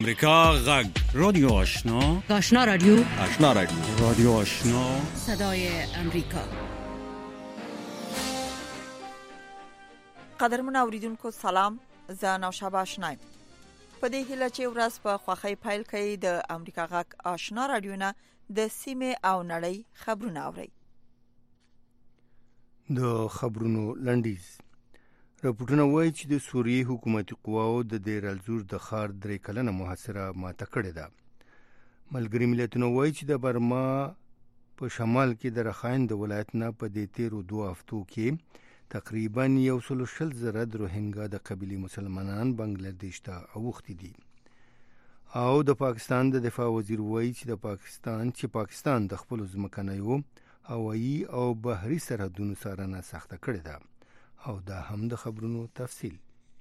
امریکا غږ رادیو آشنا آشنا رادیو رادیو آشنا صدای امریکا. قدرمن اوریدونکو سلام، زه نوشابه آشنایم. په دې هیله چې ورځ په خوښۍ پیل کړئ د امریکا غږ آشنا رادیو نه د سیمه او نړۍ خبرونه اورئ. د خبرونو لنډیز. راپورټونه وایي چې د سوریې حکومتي قواو د دیر الزور د ښار 3 کلنه محاصره ماته کړې ده. ملګري ملتونه وایي چې د برما په شمال کې د رخاین د ولایت نه په دې تیرو 2 هفتو کې تقریباً 160,000 روهینګا د قبیلې مسلمانان بنگلاديش ته اوښتي دي. او د پاکستان د دفاع وزیر وایي چې پاکستان د خپل ځمکنیو هوایي او بحري سرحدونو څارنه سخته کړې ده. او دا هم د خبرونو تفصیل.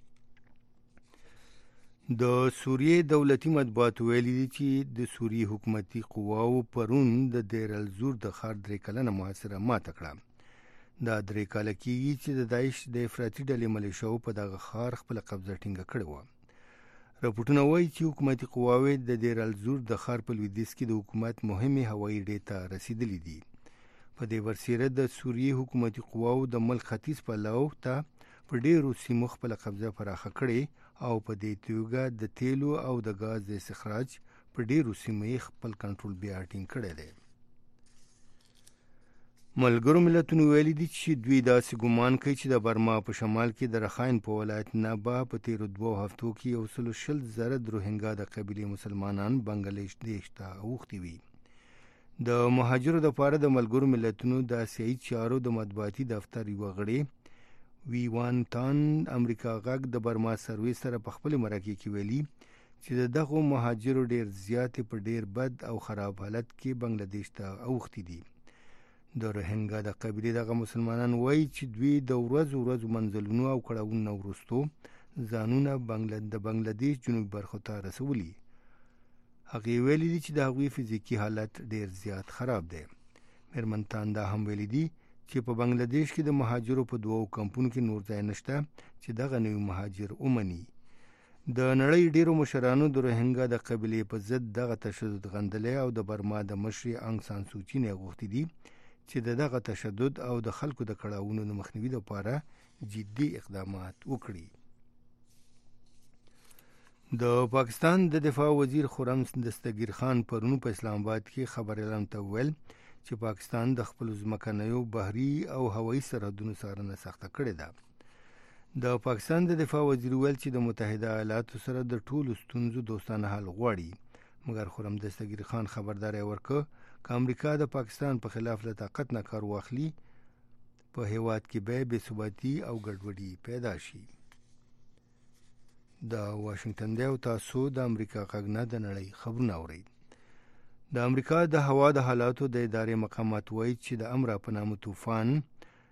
د سوریې دولتي مطبوعات ویلي دي چې د سوریې حکومتي قواو پرون د دیر الزور د ښار 3 کلنه محاصره ماته کړه. دا 3 کاله کېږي چې د داعش د افراطي ډلې ملیشاو په دغه ښار خپله قبضه ټینګه کړې وه. راپورټونه وایي چې حکومتي قواوې د دیر الزور د ښار په لویدیځ کې د حکومت مهمې هوایي اډې ته رسیدلي دي. په دې ورسیره د سوریې حکومتي قواو د ملک ختیځ پلو ته په ډیرو سیمو خپله قبضه پراخه کړې او په دې توګه د تیلو او د غاز د استخراج په ډیرو سیمو یې خپل کنټرول بیا ټینګ کړی دی. ملګرو ملتونو ویلي دي چې دوی داسې ګمان کوي چې د برما په شمال کې د رخاین په ولایت نه به په تیرو 2 هفتو کې 160,000 روهینګا د قبیلې مسلمانان بنگلاديش ته اوښتي وي. د مهاجرو لپاره د ملګرو ملتونو د آسیایي چارو د مطبوعاتي دفتر یوه غړې وی وان تان امریکا غږ د برما سروې سره په خپل مرکه کې ویلي چې دغه مهاجرو ډیر زیات په ډیر بد او خراب حالت کې بنگلاديش ته اوښتي دي. د روهینګا د قبیلې دغه مسلمانان وایي چې دوی د ورځو منزلونو او کړاوونو وروسته ځانونه د بنگلاديش جنوبي برخو ته رسولي. هغې ویلي دي چې د هغوی فزیکي حالت ډیر زیات خراب دی. میرمن تان دا هم ویلي دي چې په بنگلاديش کې د مهاجرو په 2 کمپونو کې نور ځای نشته چې دغه نوي مهاجر ومني. د نړۍ ډیرو مشرانو د روهینګا د قبیلې په ضد دغه تشدد غندلی او د برما د مشرې انګ سان سوچي نه غوښتي دي چې دغه تشدد او د خلکو د کړاوونو د مخنیوي لپاره جدي اقدامات وکړي. د پاکستان د دفاع وزیر خرم دستگیر خان پرونو په اسلام آباد کې خبريالانو ته ویل چې پاکستان د خپل ځمکنیو بحري او هوایي سرحدونو څارنه سخته کړې ده. د پاکستان د دفاع وزیر ویل چې د متحده ایالاتو سره د ټولو ستونزو دوستانه حل غواړي. مګر خرم دستگیر خان خبرداري ورکړه که امریکا د پاکستان په خلاف له طاقت نه کار واخلي په هیواد کې به بې ثباتي او ګډوډي پیدا شي. د واشنگټن دی او تاسو د امریکا غږ نه د نړۍ خبرونه اورئ. د امریکا د هوا د حالاتو د ادارې مقامات وایي چې د امرا په نامه طوفان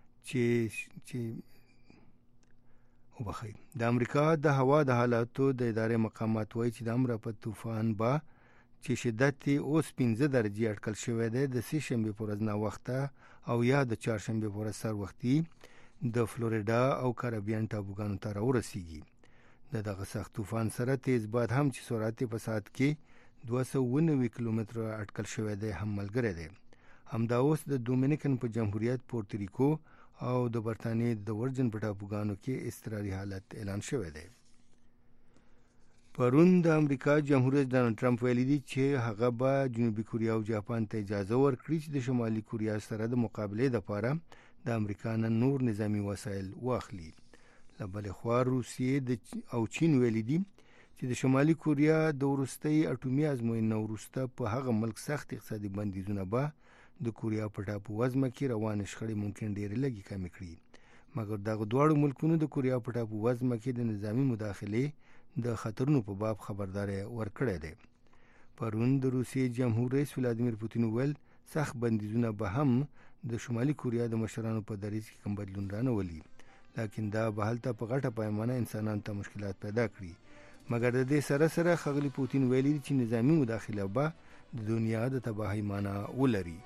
د امریکا د هوا د حالاتو د ادارې مقامات وایي چې د امرا په طوفان با چې شدت یې اوس 15 درجې اټکل شوی دی د سې شنبې په ورځ ناوخته او یا د چهارشنبې په ورځ سر وختي د فلوریډا او کارابین ټاپوګانو ته راورسیږي. دغه سخت طوفان سره تیز باد هم چې سرعت په ساعت کې 290 کیلومتره اټکل شوی دی هم ملګری دی. همدا اوس د دومینیکن په جمهوریت پورتریکو او د برتانیې د ورجن په ټاپوګانو کې اضطراري حالت اعلان شوی دی. پرون د امریکا جمهور رئیس ډانلډ ټرمپ ویلي دي چې هغه به جنوبي کوریا او جاپان ته اجازه ورکړي چې د شمالي کوریا سره د مقابلې لپاره د امریکا نه نور نظامی وسایل واخلي. له بلې خوا روسیې او چین ویلي دي چې د شمالي کوریا د وروستۍ اټومي ازموینې وروسته په هغه ملک سخت اقتصادي بندیزونه به د کوریا په ټاپو وزمه کې روانې شخړې ممکن ډېرې لږې کمې کړي. مګر دغه دواړو ملکونو د کوریا په ټاپو وزمه کې د نظامي مداخلې د خطرونو په باب خبرداري ورکړی دی. پرون د روسیې جمهور رئیس ولادیمیر پوتین ویل سخت بندیزونه به هم د شمالي کوریا د مشرانو په دریځ کې کوم بدلون رانولي، لیکن دا به هلته په غټه پیمانه انسانانو ته مشکلات پیدا کړي. مګر د دې سره سره ښاغلي پوتین ویلي چې نظامي مداخله به د دنیا د تباهۍ معنی ولري.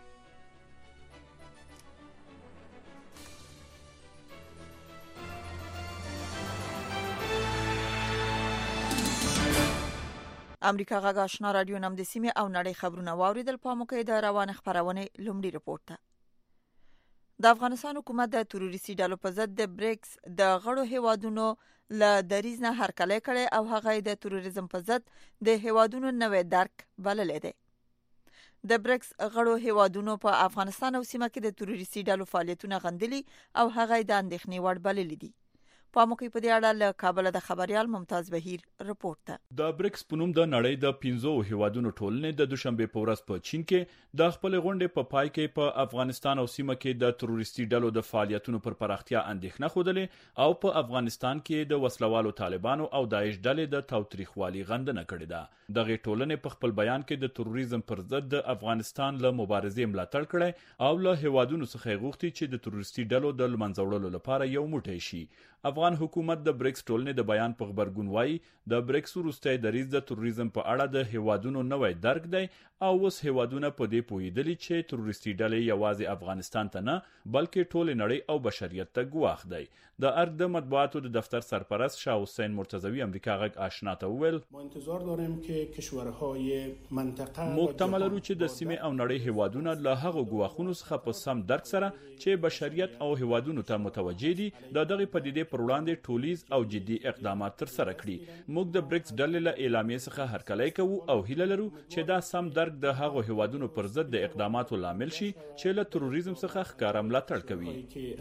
امریکا غږ آشنا رادیو نم د سیمه او نړۍ خبرونه واوریدل. په موقع د روان خبرونه لومړی رپورت ته. د افغانستان حکومت د تروریستي ډلو په ضد د بریکس د غړو هیوادونو له دریځ نه هرکلی کړي او هغه د تروریزم په ضد د هیوادونو نوې درک بللې ده. د بریکس غړو هیوادونو په افغانستان او سیمه کې د تروریستي ډلو فعالیتونه غندلي او هغه د اندېښنې وړ بللي دي. په موقع په دې اړه له کابل د خبريال ممتاز بهیر رپورت ته. د بریکس په نوم د نړۍ د 15 هیوادونو ټولنې د دوشنبه په ورځ په چین کې د خپل غونډې په پای کې په افغانستان او سیمه کې د تروریستي ډلو د فعالیتونو پر پراختیا اندېښنه خوده او په افغانستان کې د وسلوالو طالبانو او داعش ډلې د تاوتریخوالي غندنه کړې ده. دغه ټولنې په خپل بیان کې د تروریزم پر ضد د افغانستان له مبارزې ملاتړ کړي او له هیوادونو څخه غوښتي چې د تروریستي ډلو د لمنځوړلو لپاره یو موټی شي. افغان حکومت د بریکس ټولنې د بیان په خبرګون وایي د بریکس وروستي دریځ د تروریزم په اړه د هیوادونو نوې درک دی او اوس هیوادونه په دې پوهیدلي چې تروریستي ډلې یوازې افغانستان ته نه بلکې ټول نړۍ او بشریت ته ګواښ دی. د ارګ د مطبوعاتو د دفتر سرپرست شاه حسین مرتضوی امریکا غږ آشنا ته وویل محتمل لرو چې د سیمې او نړۍ هیوادونه له هغو ګواښونو څخه په سم درک سره چې بشریت او هیوادونو ته متوجه دي د دغه پدیدې پر وړاندې ټولیز او جدي اقدامات تر سره کړي. موږ د بریکس ډلې له اعلامیې څخه هرکلی کوو او هیله لرو چې دا سم درک د هغو هیوادونو پر ضد د اقداماتو لامل شي چې له تروریزم څخه ښکاره ملاتړ کوي.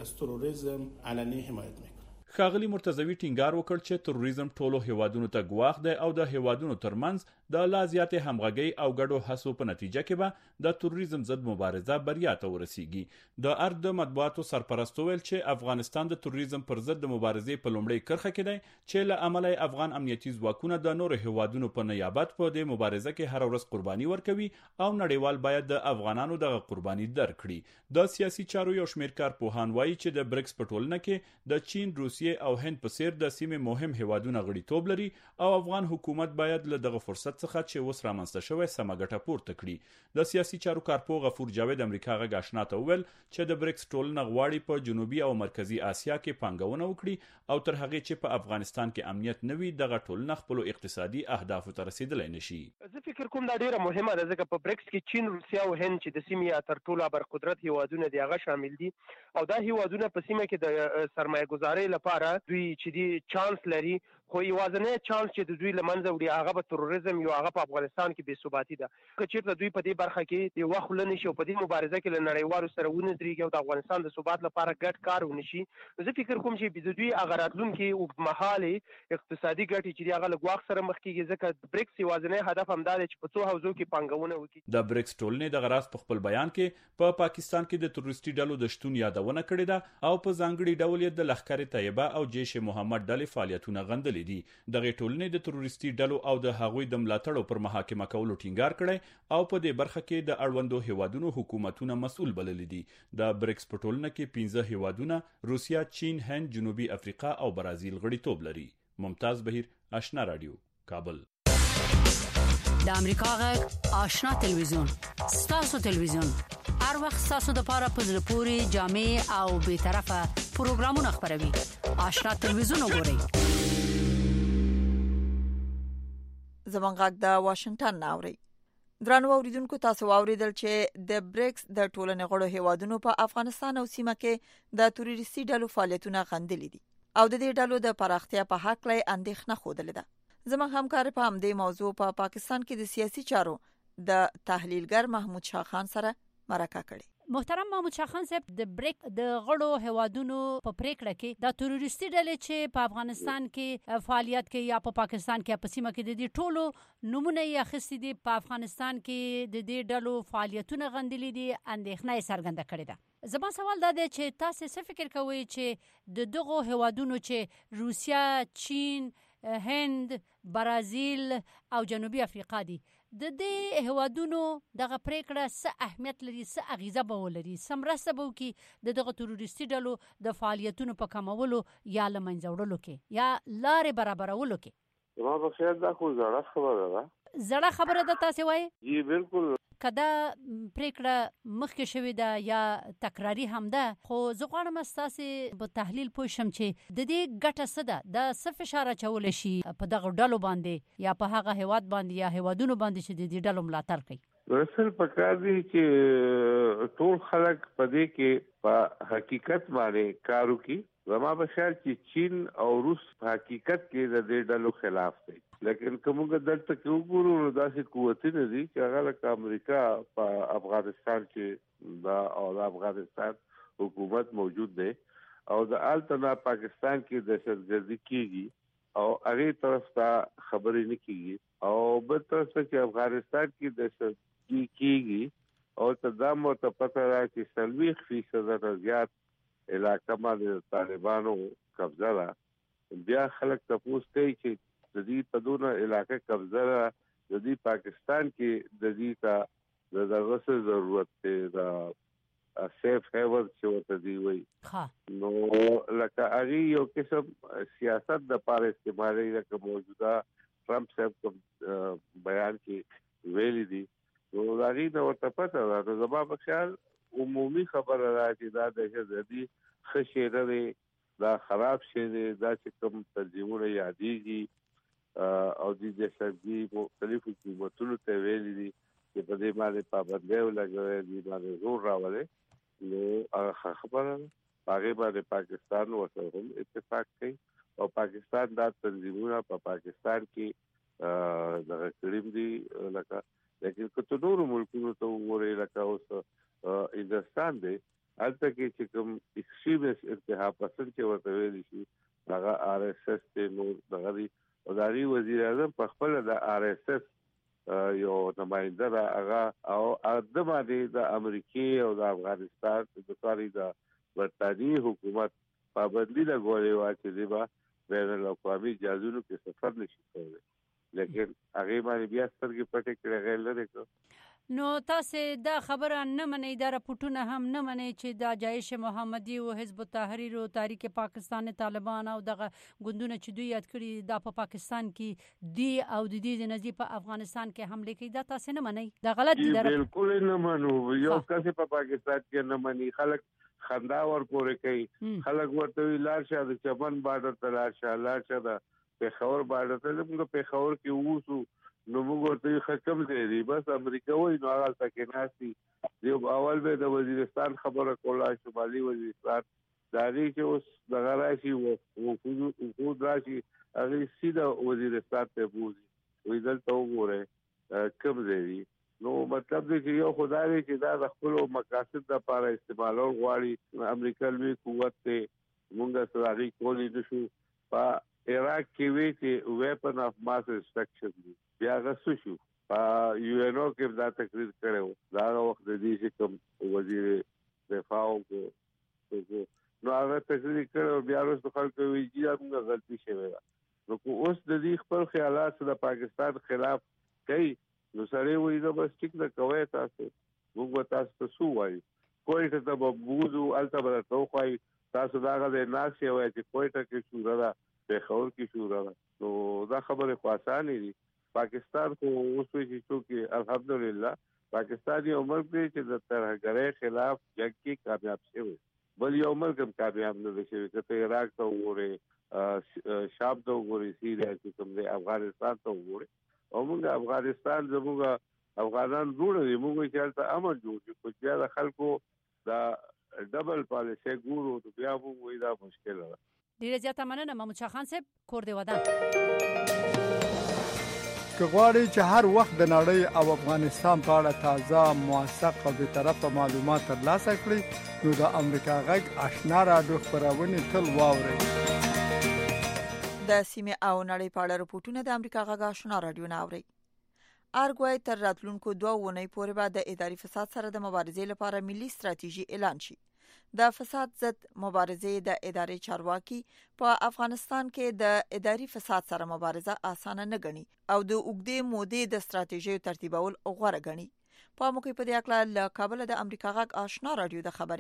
ښاغلي مرتضوی ټینګار وکړ چې تروریزم ټولو هیوادونو ته ګواښ دی او د هیوادونو ترمنځ د لا زیاتې همغږۍ او ګډو هڅو په نتیجه کې به د تروریزم ضد مبارزه بریا ته ورسیږي. د ارګ د مطبوعاتو سرپرست ویل چې افغانستان د تروریزم پر ضد د مبارزې په لومړۍ کرښه کې دی چې له امله افغان امنیتي ځواکونه د نورو هیوادونو په نیابت په دې مبارزه کې هر ورځ قرباني ورکوي او نړیوال باید د افغانانو دغه قرباني درک کړي. د سیاسي چارو یو شمېر کارپوهان وایي چې د بریکس په ټولنه کې د چین، روسیې او هند په څیر د سیمې مهم هیوادونه غړیتوب لري او افغان حکومت باید له دغه فرصت څخه چې اوس رامنځته شوی سمه ګټه پورته کړي. د سیاسي چارو کارپوه غفور جاوید امریکا غږ آشنا ته وویل چې د بریکس ټولنه غواړي په جنوبي او مرکزی آسیا کې پانګونه وکړي او تر هغه چې په افغانستان کې امنیت نه وي دغه ټولنه خپل اقتصادي اهدافو ته رسیدلی نشي. زه فکر کوم دا ډیره مهمه ده ځکه په بریکس کې چین، روسیا او هند چې د سیمې تر ټولو برقدرت هیوادونه دي هغه شامل دي او دا هیوادونه په سیمه کې د سرمایه گذاري لپاره دوی چې دی چانس لري خو یوازینی چانس چې د دوی لمنځه وړي هغه به تروریزم یو هغه په افغانستان کې بې ثباتي ده. که چېرته دوی په دې برخه کې یو وخت ولنی شي او په دې مبارزه کې له نړیوالو سره ونډرېږي او د افغانستان د ثبات لپاره ګډ کار ونشي زه فکر کوم چې د دوی هغه راتلونکي اوږدمهالې اقتصادي ګټې چې هغه له ګواښ سره مخ کېږي ځکه بریکس یوازینی هدف همدا دی چې په څو حوزو کې پانګونه وکړي. د بریکس ټولنې دغه راز په خپل بیان کې په پاکستان کې د تروریستي ډلو د شتون یادونه کړې ده او په ځانګړي ډول یې د لښکر طیبه او جیش محمد ډلې فعالیتونه غندلې دي. دغه ټولنې د تروریستي ډلو او د هغوی د ملاتړو پر محاکمه کولو ټینګار کړي او په دې برخه کې د اړوندو هیوادونو حکومتونه مسؤل بللي دي. د بریکس په ټولنه کې 15 هیوادونه روسیا، چین، هند، جنوبي افریقا او برازیل غړیتوب لري. ممتاز بهیر آشنا رادیو کابل. د امریکا غږ آشنا تلویزیون ستاسو تلویزیون هر وخت ستاسو د پاره په زړه پوري جامع او به طرفه پروګرامونه خبروي. آشنا تلویزیون وګورئ. زمونږ غږ د واشنگټن ناوړي. درنو اوریدونکو تاسو واوریدل چې د بریکس د ټولنې غړو هیوادونو په افغانستان او سیمه کې د تروریستي ډلو فعالیتونه غندلي دي او د دې ډلو د پراختیا په حق لای اندېښنه خوده ده. زموږ همکار په همدې موضوع په پاکستان کې د سیاسي چارو د تحلیلګر محمود شاه خان سره مرکه کړې. محترم محمود شاه خان صاحب، د بریک د غړو هوادونو په پریکړه کې د تروریستي ډلې چې په افغانستان کې فعالیت کوي یا په پاکستان کې په سیمه کې د دې ټولو نمونه یې اخیستي دي، په افغانستان کې د دې ډلو فعالیتونه غندلي دي، اندېښنه یې څرګنده کړې ده. زما سوال دا دی چې تاسو څه فکر کوئ چې د دغو هوادونو چې روسیا، چین، هند، برازیل او جنوبي افریقا دي د دې هوادونو دغه پریکړه څه اهمیت لري، څه اغیزه به ولري، څه مرسته به وکړي د دغه تروریستي ډلو د فعالیتونو په کمولو یا له منځه وړلو کې یا لارې برابرولو کې؟ زما په خیال دا خو زړه خبره ده. زړه خبره ده تاسې وایي؟ جی بالکل. کدا پریکړه مخکې شوې ده یا تکراری هم ده، خو زه غواړم ستاسو په تحلیل پوه شم چې د دې ګټه څه ده، د څه فشار اچولی شي په دغه ډلو باندې یا په هغه هیواد باندې یا هیوادونو باندې چې د دې ډلو ملاتړ کوي. اصل پکار دی چې ټول خلک په دې کې په حقیقت باندې کار وکړي. زما په خیال چې چین او روس په حقیقت کې د دې ډلو خلاف دي، لیکن کومه دلته کې وګورو نو داسې قوتونه دي چې هغه لکه امریکا په افغانستان کې دا او د افغانستان حکومت موجود دی او د الټنا پاکستان کې دهشتګردي کیږي او هغه طرف ته خبرې نه کیږي او بل طرف ته چې افغانستان کې دهشتګردي کیږي او تدام او پته را چې 40% زیات علاقه باندې طالبانو قبضه را، بیا خلک تاسو کوي چې د دې په دونه علاقه قبضه را، د دې پاکستان کې د دې ته د غوښه ضرورت دی، د سیف هیور چې ورته دی وي نو لکه هغه یو قسم سیاست د پاره استعمالي لکه موجوده ټرمپ صاحب بیان کې ویلي دي نو هغه د ورته پته ده. نو زما په خیال عمومي خبره را چې دا دهشتګردي خشيره دی، دا خراب شي دی، دا چې کوم ترجمهونه یادېږي او د دهشتګردي مختلف حکومتونو ته ویلي دي چې په دې باندې پابندي ولګوي، دې باندې زور راولي. نو هغه خبره هغه باندې پاکستان ورسره هم اتفاق کوي او پاکستان دا تنظیمونه په پاکستان کې د کړیم دي لکه، لیکن کته نور ملکونو ته وګورئ لکه اوس هندستان دی، هلته کې چې کوم ایکستریمیست انتها پسند چې ورته ویل شي هغه آر اس اس ته نور دغه او دغه وزیر اعظم په خپل د آر اس اس یو نماینده را هغه او د باندې د امریکای او د افغانستان د ساري د برتانی حکومت پابندي لګولې و چې دیبا بین الاقوامي جازونو کې سفر نشي کولای، لیکن هغه باندې بیا سترګې پټې کړې غیر لري کو. نو تاسو دا خبره نه منئ، دا راپورټونه هم نه منئ چې دا جایش محمدي او حزب التحریر او تحریک پاکستان طالبان او دغه ګوندونه چې دوی یاد کړي دا په پاکستان کې دی او د دې نزدې په افغانستان کې حمله کوي، دا تاسو نه منئ؟ دا غلط دي. بالکل نه منو، یو کس په پاکستان کې نه مني، خلک خندا ور پورې کوي، خلک ورته لار شه د چمن بارډر ته لار شه د پیښور بارډر ته، موږ پیښور کې ووسو نو موږ ورته حکم دی بس امریکا وای نو هغه تکي ناسي دی. اول به د وزیرستان خبره کوله، شمالي وزیرستان داري چې اوس دغه راشي او راشي هغه سیده وزیرستان ته بوزي وې دلته وګوره کوم دی. نو مطلب دی چې یو خدای چې دا د خپل مقاصد لپاره استعمالول غواړي، امریکا لوی قوت ته موږ سره کولی نشو. په عراق کې وی چې ویپن اف ماس ډسټرکشن دی، بیا غسو شو په یو ان او کې دا تقریر کړو، دا وخت د دې چې کوم وزیر دفاع کو نو هغه تقریر کړو، بیا وروسته خلکو وی چې موږ غلطي شوه. نو اوس د دې خپل خیالات د پاکستان خلاف کوي نو سره وی دا بس ټیک نه کوي، تاسو موږ تاسو ته سو وایي کوئټه ته بوزو الته به تاسو خوای تاسو دا غوډه ناشې وای چې کوئټه کې شورا ده، پیښور کې شورا ده، نو دا خبره خاصه دي. پاکستان کو اوس چې الحمدلله پاکستان یو ملک دی چې د ترهګرۍ خلاف جنگ کې کامیاب شوی، بل یو ملک هم کامیاب نه شوی. کته عراق ته وګورئ، شام ته وګورئ، سیریا کې کوم دی، افغانستان ته وګورئ او موږ افغانستان زموږ افغانان جوړ دي، موږ چې تل امن جوړ دي، خو بیا د خلکو دا ډبل پالیسي ګورو نو بیا موږ دا مشکل ده. ډیره زیاته مننه محمود شاه خان صاحب، کور دی ودان. که غواړئ چې هر وخت د نړۍ او افغانستان په اړه تازه، موثق او بېطرفه معلومات ترلاسه کړئ نو د امریکا غږ آشنا راډیو خپرونې تل واورئ. د سیمې او نړۍ په اړه راپورټونه د امریکا غږ آشنا راډیو نه اورئ. ارګوای تر راتلونکو 2 اونۍ پورې به د اداري فساد سره د مبارزې لپاره ملي ستراتیژي اعلان شي. د فساد ضد مبارزې د ادارې چارواکي په افغانستان کې د اداري فساد سره مبارزه اسانه نه غني او د اوږدې مودې د ستراتیژي ترتیبول غوړه غني. په موقع په دې اړه له کابل د امریکا غږ آشنا راډیو د خبريال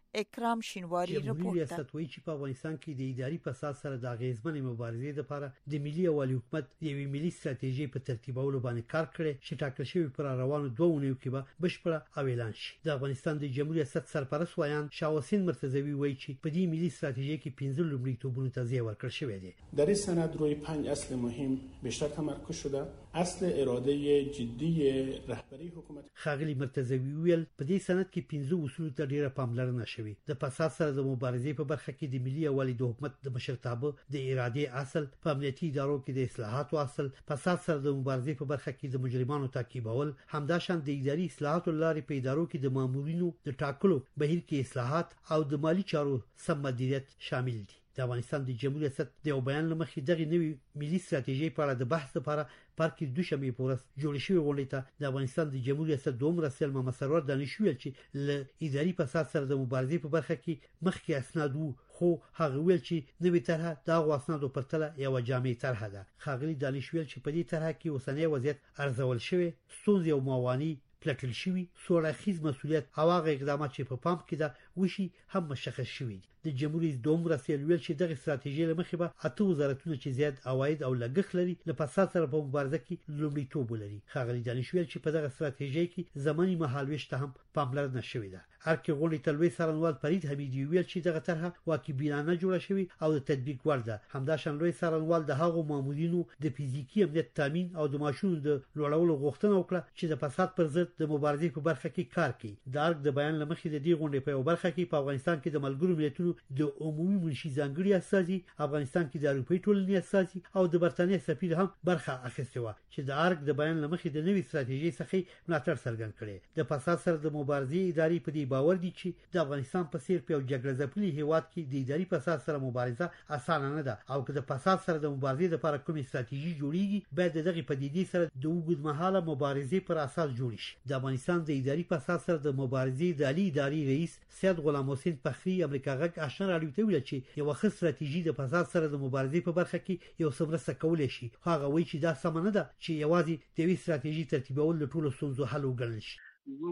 اکرام شینواری جمهوریت رپورټ ریاست وایي چې په افغانستان کې د اداري فساد سره د غیزمنې مبارزې لپاره د ملي او والي حکومت یوې ملي ستراتیژي په ترتیبولو باندې کار کړی چې ټاکل شوی پر روانو 2 اونیو کې به بشپړه او اعلان شي. د افغانستان د جمهوریت ریاست سرپرست ویان شاه حسین مرتضوی وایي چې په دې ملي ستراتیژي کې 15 لومړیتوبونو ته ځای ورکړل شوی دی. در این سند روی 5 اصل مهم بیشتر تمرکز شده. اصل اراده جدی رهبری حکومت. ښاغلي مرتضوی ویل په دې سند کې 15 اصول ته ډیره پاملرنه شوې. د فساد سره د مبارزې په برخه کې د ملي او والي د حکومت د مشرتابه د اراده اصل، په امنیتي ادارو کې د اصلاحاتو اصل، فساد سره د مبارزې په برخه کې د مجرمانو تعقیبول، همداشان د اداري اصلاحاتو لارې په ادارو کې د مامورینو د ټاکلو بهیر کې اصلاحات او د مالی چارو سم مدیریت شامل دي. د افغانستان د جمهوریت ریاست د یو بیان لمخې دغه نوې ملي ستراتیژي په اړه د بحث لپاره پارک دوشنبه پورس جوړ شوی غونډه ته د افغانستان د جمهوریت ریاست دوم رسول محمد سرور دانشویل چې ل اداري فساد سره د مبارزې په برخه کې مخکې اسناد وو، خو هغه ویل چې نوې طرحه د اسنادو پرتله یو جامع طرحه ده. ښاغلي دانشویل چې په دې طرحه کې اوسنۍ وضعیت ارزول شوی، ستونزې او موانع پلټل شوی، سوراخیز مسؤلیت او هغه اقدامات چې په پام کې ده وشي هم مشخص شوی دي. د جمهوریت دوم رسول ویل چې دغه ستراتیژي لمخې به 8 وزارتونه چې زیات عواید او لګښت لري له فساد سره په مبارزه کې لومړیتوب لري. ښاغلي دانشویل چې په دغه ستراتیژي کې زماني مهالويش ته هم پاملرنه شوې ده. ارکه غونډې تلوي سرنوال فرید حمیدی ویل چې دغه طرحه واقعبینانه جوړه شوې او د تطبیق وړ ده. همداشان لوی سرنوال د هغو مامورینو د فزیکی امنیت تامین او د ماشونو د لوړولو غوښتنه وکړه چې د فساد پر ضد د مبارزې په برخه کې کار کوي. د ارګ د بیان لمخې د دې غونډې په برخه کې په افغانستان کې د ملګرو ملتونو د عمومي منشي ځانګړي استازي، افغانستان کې د اروپای ټولنې استازي او د برتانیې سفیر هم برخه اخیسته و چې د ارګ د بیان لمخې د نوې ستراتیژي څخه ملاتړ څرګند کړي. د فساد سره د مبارزې ادارې په دې باور دي چې د افغانستان په څیر په جګړه ځپلي هیواد کې د اداري فساد سره مبارزه اسانه نه ده او که د فساد سره د مبارزې لپاره کومه ستراتیژي جوړیږي باید دغه پدیدې سره د اوږدمهاله مبارزې پر اساس جوړ شي. د افغانستان د اداري فساد سره د مبارزې د عالی اداري رئیس سید غلام حسین فخری امریکا غږ آشنا راډیو ته ویل چې یو ښه ستراتیژي د فساد سره د مبارزې په برخه کې یو څومره کولای شي. هغه وایي چې دا سم نه ده چې یوازې د وی ستراتیژي ترتیبول د ټولو ستونزو حل وګڼل شي.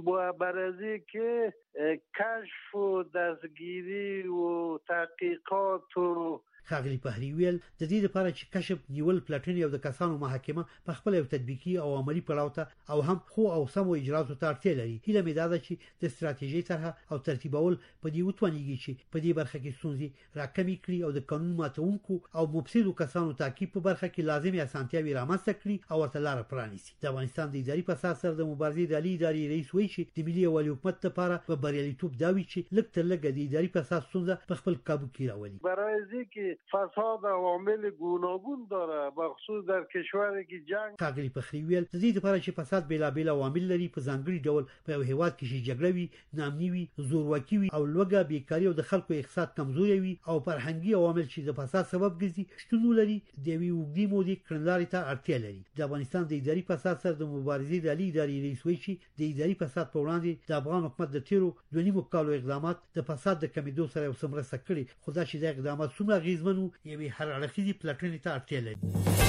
مبارزه که کشف و دستگیری و تحقیقات و ښاغلي فهري ویل د دې لپاره چې کشف نیول پلاتین او د کسانو محاکمه په خپل یو تطبیقي او عملی پړاو ته او هم خو او سمو اجراتو ته اړتیا لري. هیله مې ده چې د ستراتیژي طرحه او ترتیبول په دې وتوانیږي چې په دې برخه کې ستونزې راکمې کړي او د قانون ماتونکو او مفسدو کسانو تعقیب په برخه کې لازمي اسانتیاوي رامنځته کړي او ورته لار پرانیسي. د افغانستان د اداري فساد سره د مبارزې د عالی اداري رئیس وایي چې د ملي او والي حکومت لپاره په بریالیتوب دا وی چې لږ تر لږه د اداري فساد ستونزه په خپل قابو کې راولي. برای ذکر فساد عوامل گوناگون داره بخصوص در کشوری که جنگ. ښاغلي فخری ویل د دې لپاره چې فساد بیلابیل عوامل لري په ځانګړي ډول په یو هیواد کې چې جګړه وي، ناامني وي، زورواکي وي او لوږه، بیکاري او د خلکو اقتصاد کمزوري وي او فرهنګي عوامل چې د فساد سبب ګرځي شتون لري د وی وګړي مودي کړنلاري ته اړتیا لري. د افغانستان د اداري فساد سره د مبارزې د عالی اداري رئیس وایي چې د اداري فساد په وړاندې د افغان حکومت د تیرو 2.5 کالو اقدامات د فساد د کمیدو سره یو څومره سکړي، خو دا چې د اقدامات څومره غیزمنو یوه هر اړخیزي پلاتینې ته اړتیا لري.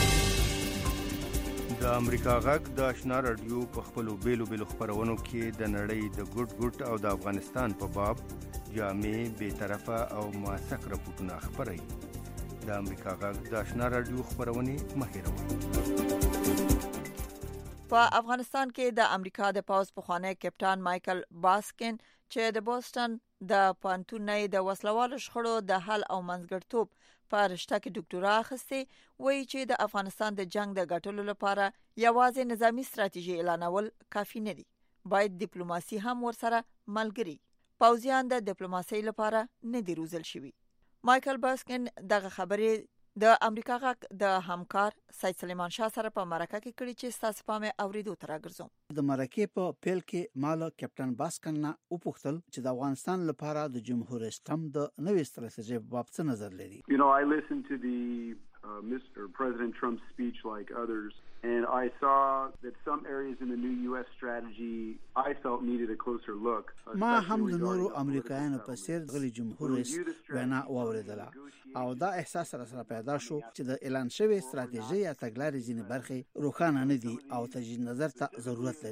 د امریکا غږ د آشنا رادیو په خپلو بیلو خپرونو کې د نړۍ د ګډ او د افغانستان په باب جامع، بی‌طرفه او موثق راپورټونه خپروي. د امریکا غږ د آشنا رادیو خپرونې مهیروي. په افغانستان کې د امریکا د پاوز پخوانی کپټان مایکل باسکن چې د بوسټن د پانتون د وسلوالو شخړو د حل او منځګړیتوب په رشته کې ډاکټورا اخیستې، وایي چې د افغانستان د جنگ د ګټلو لپاره یوازې نظامی ستراتیژي اعلانول کافي نه دي، باید ډیپلوماسي هم ورسره ملګری. پوځیان د ډیپلوماسي لپاره نه دي روزل شوي. مایکل باسکن دغه خبرې د امریکا غږ د همکار سید سلیمان شاه سره په مرکه کې کړي چې تاسو په مې اوریدو تر راګرځم. د مرکه په پیل کې مال کپټان باسکن نه وپوښتل چې د افغانستان لپاره د جمهور اسلام د نوې ستراتیژي په باب څه نظر لري. I listened to the Mr. President Trump's speech like others, and I saw that some areas in the new U.S. strategy I felt needed a closer look. ما هم د نورو امریکایانو په څیر غلی جمهور رئیس وینا واوریدله او دا احساس سره پیدا شو چې د اعلان شوی ستراتیژي یا تګلارې ځینې برخې روښانه نه دي او تجدید نظر ته ضرورت لري.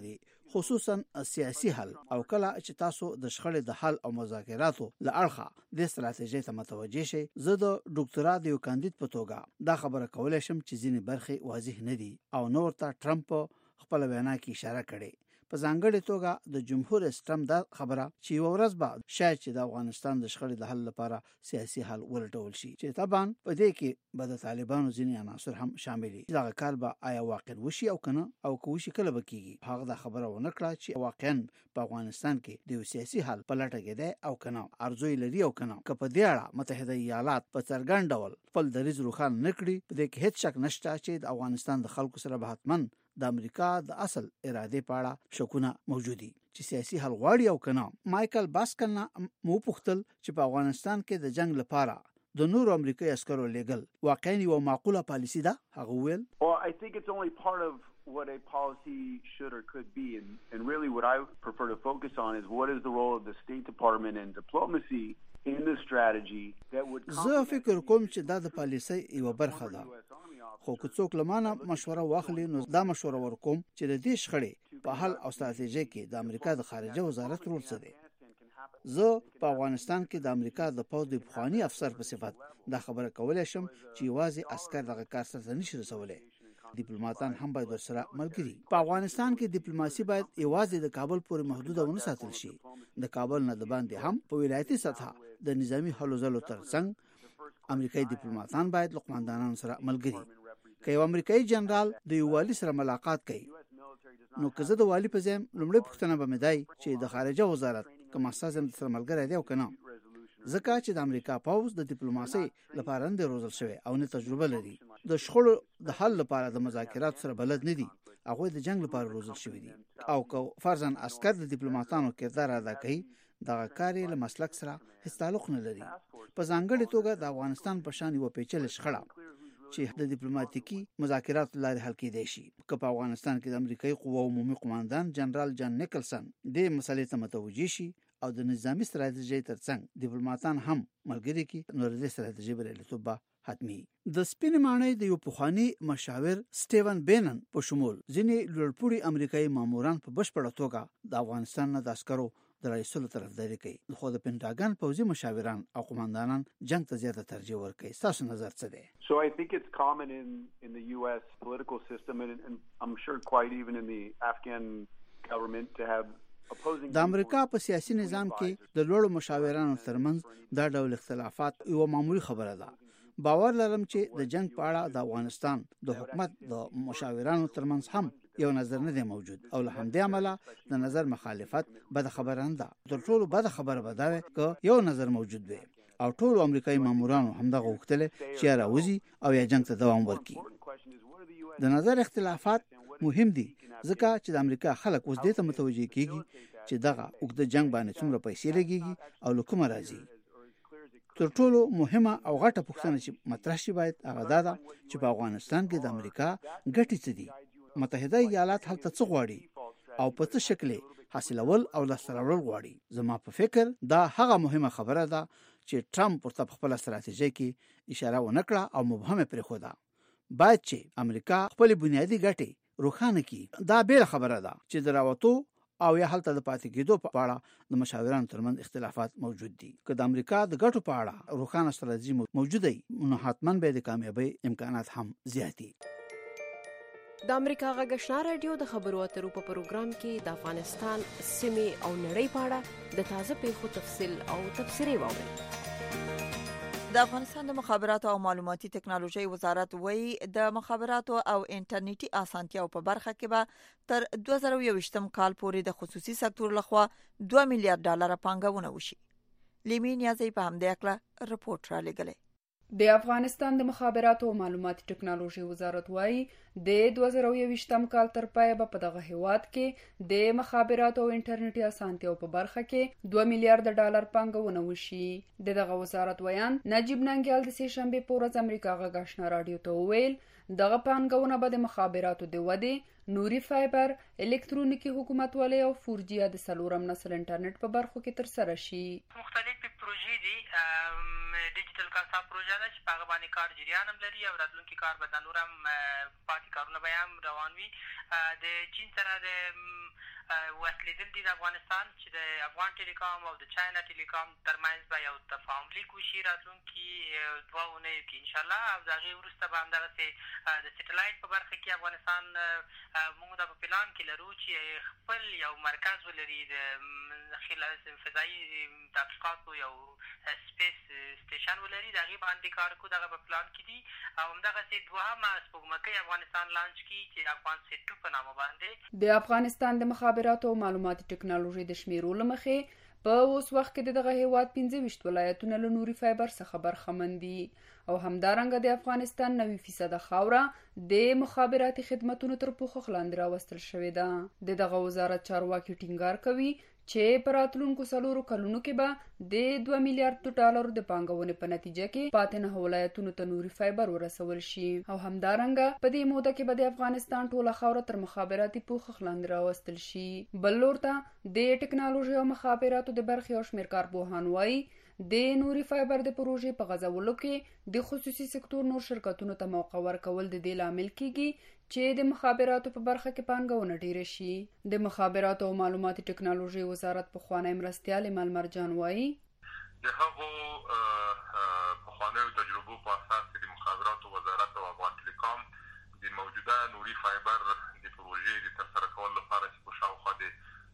خصوصا سیاسي حل او کله چې تاسو د شخړې د حل او مذاکراتو لارخه د ستراتیژي ته متوجه شئ زه د ډاکټرا د یو کاندید په توګه دا خبره کولای شم چې ځینې برخې واضح نه دي او نور ته ټرمپ خپل وینا کې اشاره کړې په ځانګړي توګه د جمهور اسلام دا خبره چې یو ورځ بعد شاید چې د افغانستان د شخړې د حل لپاره سیاسي حل ولټول شي چې طبعا په دې کې به د طالبانو ځینې عناصر هم شامل دي دا کار به آیا واقع وشي او کنه او کوشي کله به کیږي هغه دا خبره ونه کړه چې واقعا په افغانستان کې د سیاسي حل په لټه کې ده او کنه ارزوی لري او کنه که په دې اړه متحده ایالات په څرګند ډول خپل دریځ روښانه نکړي په دې کې هیڅ شک نشته چې د افغانستان د خلکو سره به حتمن د امریکا د اصل اراده په اړه شکونه موجود دي چې سیاسي حل غواړي او کنه مایکل باسکن مو پوښتل چې په افغانستان کې د جنگ لپاره د نورو امریکایي عسکرو لګل واقعا یو معقوله پالیسی ده هغه ویل Well, I think it's only part of what a policy should or could be and really what I prefer to focus on is what is the role of the State Department and diplomacy in the strategy that would زه فکر کوم چې دا د پالیسۍ یو برخه ده خو که څوک لمانه مشوره واخلي نو دا مشوره ورکوم چې د دې شخړې په حل او ستراتیژي کې د امریکا د خارجه وزارت رول څه دی زه په افغانستان کې د امریکا د پوځ د بخوانی افسر په صفت دا خبره کولای شم چې یوازې عسكر دغه کار سره نشي رسولای ډیپلوماټان هم باید سره ملګري په افغانستان کې ډیپلوماسي باید یوازې د کابل پورې محدوده ونه ساتل شي د کابل نه د باندې هم په ولایتي سطح د نظامی حل زلو ترڅنګ امریکایي ډیپلوماټان باید لقماندانانو سره ملګري که یو امریکایي جنرال د یو والی سره ملاقات کوي نو که زه د والی په ځای لومړی پوښتنه به مې دی چې د خارجه وزارت کوم اساس هم سره ملګری دی او کنه ځکه چې د امریکا پوځ د ډیپلوماسي لپاره نه روزل شوی او نه تجربه لري د شخړو د حل لپاره د مذاکرات سره بلد نه دي هغه د جنگ لپاره روزل شوی دي او که فرضاً عسكر د ډیپلوماټانو کردار ادا کوي دا کار له مسلک سره هیڅ تعلق نه لري په ځانګړي توګه د افغانستان په شان یو پیچل شخړه چې د ډیپلوماټیکي مذاکرات لارې حل کېدای شي که په افغانستان کې د امریکایي قوو عمومي قوماندان جنرال جان نیکلسن د مسلې ته متوجي شي او د نظامی ستراتیژي ترڅنګ ډیپلوماټان هم ملګري کې نور د ستراتیژي بریالیتوب حتمی د سپین معنی د یو پخوانی مشاور سټیون بینن په شمول ځینې لوړپوړي امریکایي ماموران په بشپړه توګه د افغانستان نه د عسکرو د رئیسولو طرفداري کوي خو د پینټاګن پوځي مشاوران او قوماندانان جنگ ته زیاته ترجیح ورکوي تاسو نظر څه دی So I think it's common in the US political system and I'm sure quite even in the Afghan government to have د امریکا په سیاسي نظام کې د لوړو مشاورانو ترمنځ دا ډول اختلافات یو معمولی خبره ده باور لرم چې د جنگ په اړه د افغانستان د حکومت د مشاورانو ترمنځ هم یو نظر نه دی موجود او له همدې عمله د نظر مخالفت بد خبره نه ده تر ټولو بد خبره به دا وي چې یو نظر موجود وي او ټول امریکایي مامورانو همدغه وکړل چې راوځي او یا جنگ ته دوام ورکړي د نظر اختلافات مهم دي ځکه چې د امریکا خلک اوس دې ته متوجي کیږي چې دغه وګړه جنگ باندې څومره پیسې لګيږي او لکه راځي تر ټولو مهمه او غټه پوښتنه چې مطرح شي باید هغه دا ده چې په افغانستان کې د امریکا ګټې څه دي متحده ایالات هلته څه غواړي او په څه شکل حاصلول او لاسته غواړي زما په فکر دا هغه مهمه خبره ده چې ټرمپ ورته خپل ستراتیژي کې اشاره ونکړه او مبهمه پرې خو ده باید چې امریکا خپل بنیادی ګټې روښانه کړي دا بیل خبره ده چې دراوتو او یا حالت د پاتې کېدو په اړه د مشاورانو ترمنځ اختلافات موجود دي که د امریکا د ګټو په اړه روښانه ستراتیژي موجوده وي نو حتماً به د کامیابی امکانات هم زیاتی د امریکا غږشنا رادیو د خبرو اترو په پروګرام کې د افغانستان سیمه او نړۍ په اړه د تازه پیښو تفصیل او تبصرې واورئ د افغانستان د مخابراتو او معلوماتي ټکنالوژي وزارت وایي د مخابراتو او انټرنیټي اسانتیاو په برخه کې به تر 2020م کال پورې د خصوصي سکتور لخوا 2 میلیارډ ډالر پانګونه وشي لیمین یازي په همدې اړه رپورټ را لګلې د افغانستان د مخابراتو او معلوماتي ټکنالوژي وزارت وایي د 2020م کال تر پایه په دغه هیواد کې د مخابراتو او انټرنیټي اسانتیاو په برخه کې 2 میلیارډ ډالر پانګونه وشي دغه وزارت ویان نجیب ننګیال د سه شنبه په ورځ امریکا غږشنا رادیو ته ویل دغه پانګونه به د مخابراتو د ودی نوري فایبر الکترونیکی حکومتولۍ او 4G د سلورم نسل انټرنیټ په برخو کې تر سره شي مختلفې پروژې دي ډیجیټل کاسا پروژه ده چې هغه باندې کار جریان هم لري او راتلونکي کار به د نور هم پاتې کارونه به هم روان وي د چین سره د وسلیدل دي د افغانستان چې د افغان ټیلیکام او د چاینا ټیلیکام ترمنځ به یو تفاهم لیک وشي راتلونکي 2 اونیو کې انشاءالله، او د هغې وروسته به همدغسې د سیټلایټ په برخه کې افغانستان موږ دا په پلان کې لرو چې خپل یو مرکز ولري د فضایي تحقیقاتو یو سپیس سټیشن ولري، د هغې باندې کار کوو، دغه په پلان کې دي. او همدغسې دوهمه سپوږمکۍ افغانستان لانچ کړي چې افغان سیټ 2 په نامه باندې. د افغانستان د مخابراتو او معلوماتي ټکنالوژي د شمیرو له مخې په اوس وخت کې دغه هیواد 25 ولایتونه له نوري فایبر څخه برخمن دي، او همدارنګه د افغانستان 90% خاوره د مخابراتي خدماتو تر پوښښ لاندې راوستل شوې ده. دغه وزارت چارواکي ټینګار کوي چې په راتلونکو 4 کلونو کې به د 2 میلیارډ ډالر د پانګونې په نتیجه کې پاتې 9 ولایتونو ته نوري فایبر ورسول شي، او همدارنګه په دې موده کې به د افغانستان ټوله خاوره تر مخابراتي پوښښ لاندې راوستل شي. بل لور ته د ټکنالوژي او مخابراتو د برخې او شمېر کارپوهان وایي د نوري فایبر د پروژې په غځولو کې د خصوصي سکتور نور شرکتونو ته موقع ورکول د دې لامل کیږي چې د مخابراتو په برخه کې پانګونه ډیره شي. د مخابراتو او معلوماتي ټکنالوژي وزارت پخوانی مرستیال ایمل مرجان وایي د هغو پخوانیو تجربو په اساس د مخابراتو وزارت او افغان ټیلیکام د موجوده نوري فایبر د پروژې د ترسره کولو لپاره چې په شاوخوا د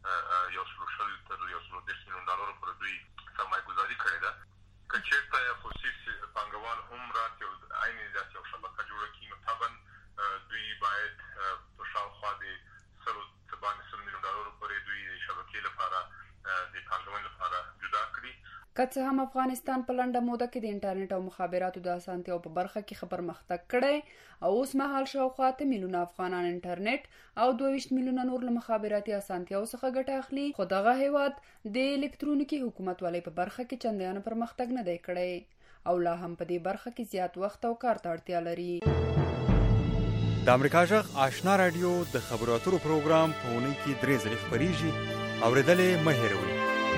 130 تر 130 میلیون ډالرو پر دوی سرمایه گذاري کړې ده. که چېرته خصوصي پانګوال هم راتلي او عین داسې یو شبکه جوړه کړي، نو طبعا دوی باید په شاوخوا د 100 میلیون ډالرو پورې دوی شبکې لپاره د پانګونې لپاره جدا کړي. که څه هم افغانستان په لنډه موده کې د انټرنیټ او مخابراتو د اسانتیاو په برخه کې پرمختګ کړی، او اوس مهال شاوخوا 8 میلیونه افغانان انټرنیټ او 22 میلیونه نور له مخابراتي اسانتیاو څخه ګټه اخلي، خو دغه هیواد د الکترونیکي حکومتولۍ په برخه کې چندانه پرمختګ نه دی کړی، او لا هم په دې برخه کې زیات وخت او کار ته اړتیا لري. د امریکا جغ آشنا رادیو د خبرو اترو پروګرام په اونۍ کې 3 ځله خبريږي، اوریدلې مه هېروئ.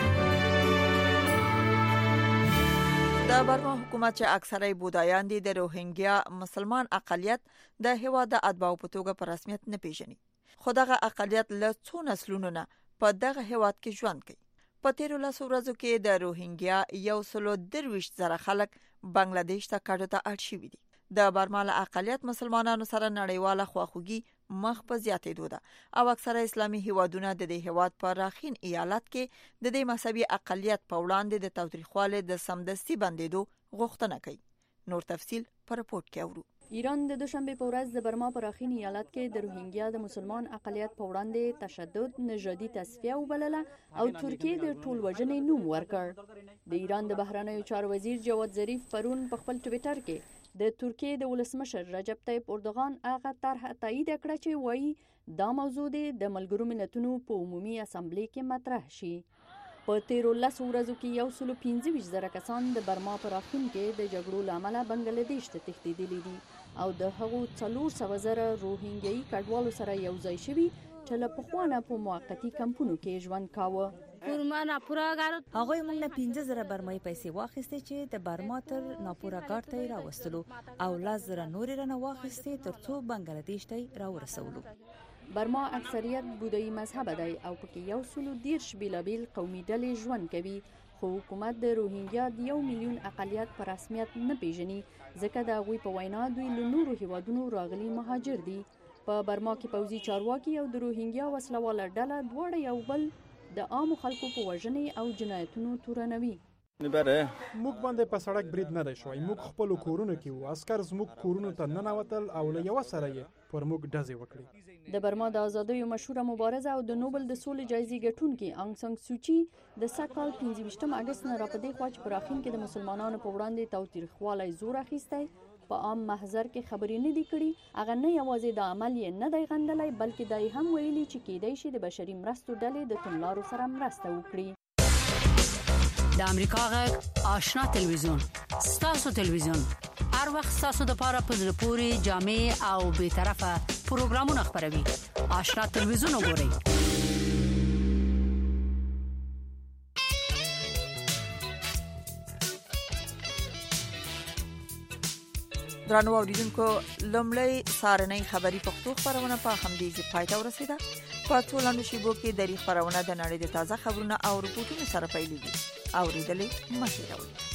د برما حکومت چې اکثره بودایان دي د روهینګیا مسلمان اقلیت د هیواد د اتباعو په توګه په رسمیت نه پیژني، خو دغه اقلیت له څو نسلونو نه په دغه هیواد کې ژوند کوي. په تیرو لسو ورځو کې د روهینګیا 123,000 خلک بنگلاديش ته کډو ته اړ شوي دي. د برما له اقلیت مسلمانانو سره نړیواله خواخوږي مخ په زیاتېدو ده، او اکثره اسلامي هیوادونه د دې هیواد په راخین ایالت کې د دې مذهبي اقلیت په وړاندې د تاوتریخوالي د سمدستي بندیدو غوښتنه کوي. نور تفصیل په رپورت کې اورو. ایران د دوشنبه په ورځ د برما په راخین ایالت کې د روهینګیا د مسلمان اقلیت په وړاندې تشدد، نژادي تصفیه وبلله او ترکیه د ټول وژنې نوم ورکړ. د ایران د بهرنیو چارو وزیر جواد ظریف پرون په خپل ټویټر کې د ترکیه د ولسمشر رجب طیب اردوغان هغه طرح تایید کړ چې وایي دا موضوع د ملګرو ملتونو په عمومي اسامبلې کې مطرح شي. په تیرو 10 ورځو کې 125,000 کسان د برما په راخین کې د جګړو لامل بنگلاديش ته تښتېدلي دي، او د هغو 400,000 روهینګیایي کډوالو سره یو ځای شوي چې له پخوانه په موقتي کمپونو کې ژوند کاوه. هغوی موږ نه 15,000 برمایي پیسې واخیستې چې د برما تر ناپوره ګارډ ته راوستلو، او 10,000 نورې رانه واخیستې ترڅو بنگلاديش ته راورسولو. برما اکثریت بودایی مذهب دی او پکې 130 بیلابیل قومي ډلې ژوند کوي، خو حکومت د روهینګیا د 1 میلیون اقلیت په رسمیت نه پیژني، ځکه د هغوی په وینا دوی له نورو هیوادونو راغلي مهاجر دي. په برما کې پوځي چارواکي او د روهینګیا وسلواله ډله دواړه یو بل د عامو خلکو په وژنې او جنایتونو تورنوي. موږ باندې په سړک برید نه دی شوی، موږ خپل کورونو کې وو، عسكر زموږ کورونو ته ننوتل او له یو سره یې پر موږ ډزې وکړي. د برما د آزادیو مشهوره مبارزه او د نوبل د سولې جایزې ګټونکي انګ سانګ سوچي د سکهال 25 اگست نه راپدې خوا چې په راخین کې د مسلمانانو په وړاندې تاوتریخوالی زور اخیستی په عام محضر کې خبرې نه دي کړي. هغه نه یوازې د عمل یې نه دی غندلی، بلکې دا یې هم ویلي چې کېدای شي د بشري مرستو ډلې د توندلارو سره مرسته وکړي. د امریکا غږ آشنا تلویزیون، ستاسو تلویزیون، هر وخت ستاسو د پاره په زړه پورې جامع او بے طرفه پروګرامونه خپروي. آشنا تلویزیون وګورئ. درنو اوریدونکو، لومړی سارنۍ خبری پښتو خبرونه په همدې ځای پای ته ورسیده. په ټولنو شیبو کې د خبرونه د نړۍ د تازه خبرونه او رپورټونو سره پیلېږي. اوریدلې مشه راوړي.